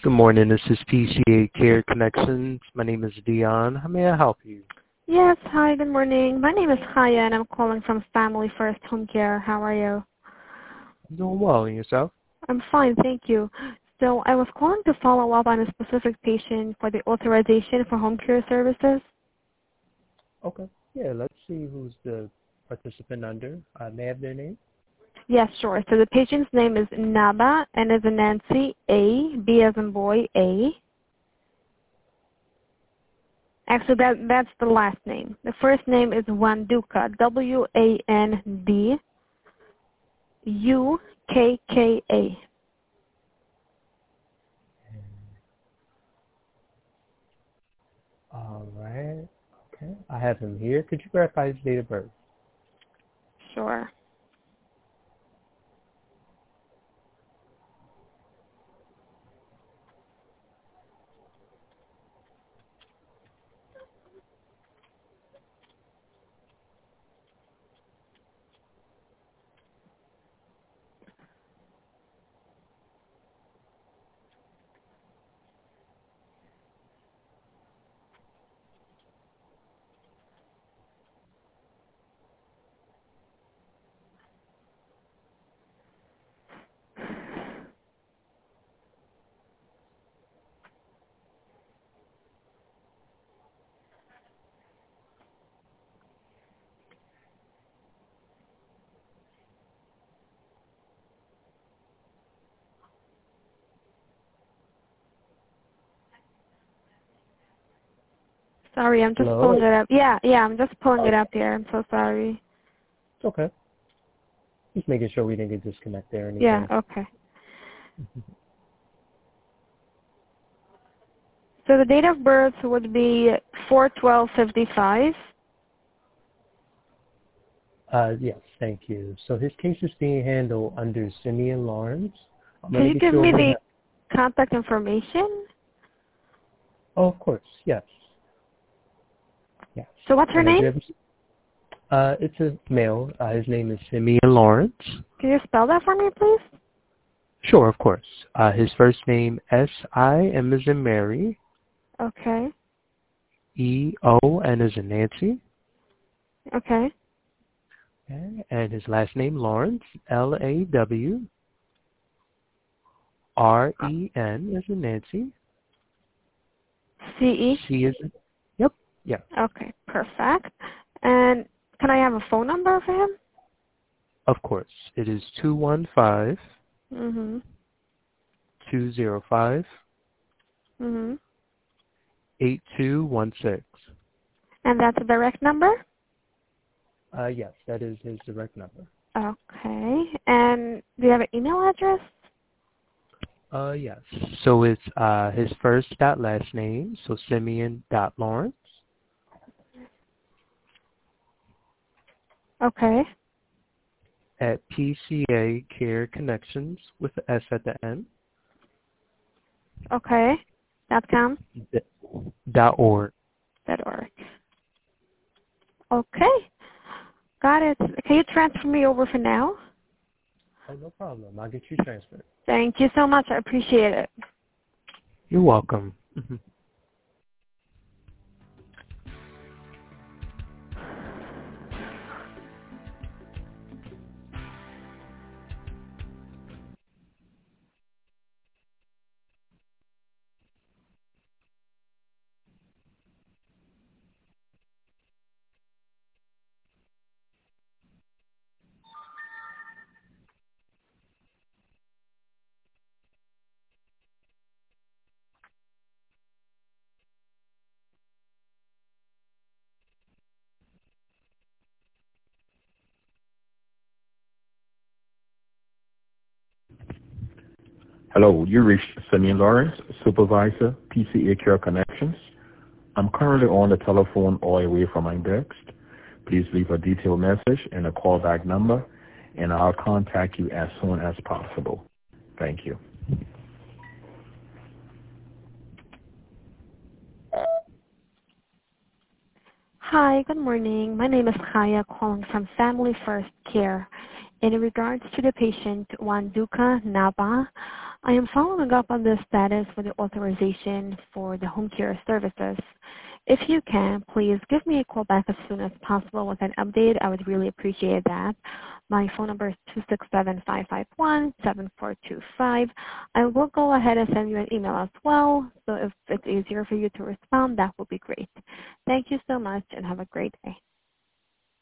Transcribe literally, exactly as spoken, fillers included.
Good morning. This is P C A Care Connections. My name is Dion. How may I help you? Yes, hi, good morning. My name is Haya, and I'm calling from Family First Home Care. How are you? I'm doing well. And yourself? I'm fine, thank you. So I was calling to follow up on a specific patient for the authorization for home care services. Okay. Yeah, let's see who's the participant under. Uh, may I have their name? Yes, sure. So the patient's name is Naba, N as in Nancy, A, B as in boy, A. Actually, that, that's the last name. The first name is Wanduka, W A N D U K K A. All right. Okay. I have him here. Could you verify his date of birth? Sure. Sorry, I'm just Hello? pulling it up. Yeah, yeah, I'm just pulling it up here. I'm so sorry. It's okay. Just making sure we didn't get disconnected or anything. Yeah, okay. So the date of birth would be four twelve fifty-five. Uh, yes, thank you. So his case is being handled under Simeon Lawrence. I'm Can going to you get give you me over to the him. contact information? Oh, of course. Yes. Yes. So what's her And I do name? have, uh, it's a male. Uh, his name is Simeon Lawrence. Can you spell that for me, please? Sure, of course. Uh, his first name, S I M as in Mary, Okay. E O N as in Nancy, Okay. okay, and his last name, Lawrence, L A W R E N as in Nancy, C E? C as in, yep, yeah, Okay, perfect. And can I have a phone number for him? of course. It is two one five, Mm-hmm. two zero five, Mm-hmm. eight two one six. And that's a direct number? Uh, yes, that is his direct number. Okay. And do you have an email address? Uh, yes. So it's uh, his first dot last name, so Simeon dot Lawrence Okay. at P C A Care Connections with the S at the end Okay. Dot com? dot org. Dot org. Okay. Got it. Can you transfer me over for now? Oh, no problem. I'll get you transferred. Thank you so much. I appreciate it. You're welcome. Hello, you reached Simeon Lawrence, Supervisor, P C A Care Connections. I'm currently on the telephone all the way from my desk. Please leave a detailed message and a callback number, and I'll contact you as soon as possible. Thank you. Hi, good morning. My name is Kaya calling from Family First Care. In regards to the patient Wanduka Naba, I am following up on the status for the authorization for the home care services. If you can, please give me a call back as soon as possible with an update. I would really appreciate that. My phone number is two six seven, five five one, seven four two five. I will go ahead and send you an email as well, so if it's easier for you to respond, that would be great. Thank you so much and have a great day.